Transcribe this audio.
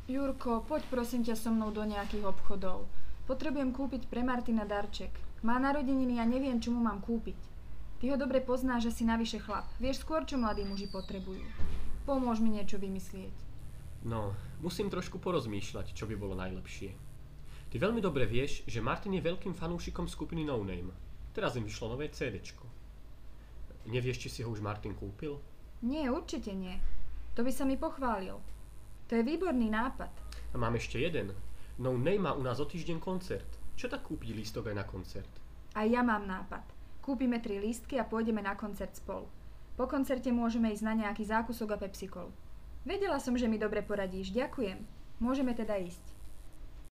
Jurko, poď prosím ťa so mnou do nejakých obchodov. Potrebujem kúpiť pre Martina darček. Má narodeniny a neviem, čo mu mám kúpiť. Ty ho dobre poznáš, že si navyše chlap. Vieš skôr, čo mladí muži potrebujú. Pomôž mi niečo vymyslieť. No, musím trošku porozmýšľať, čo by bolo najlepšie. Ty veľmi dobre vieš, že Martin je veľkým fanúšikom skupiny No Name. Teraz im vyšlo nové CDčko. Nevieš, či si ho už Martin kúpil? Nie, určite nie. To by sa mi pochválil. To je výborný nápad. A mám ešte jeden. No Name má u nás o týždeň koncert. Čo tak kúpiť lístok aj na koncert? Aj ja mám nápad. Kúpime 3 lístky a pôjdeme na koncert spolu. Po koncerte môžeme ísť na nejaký zákusok a pepsikolu. Vedela som, že mi dobre poradíš. Ďakujem. Môžeme teda ísť.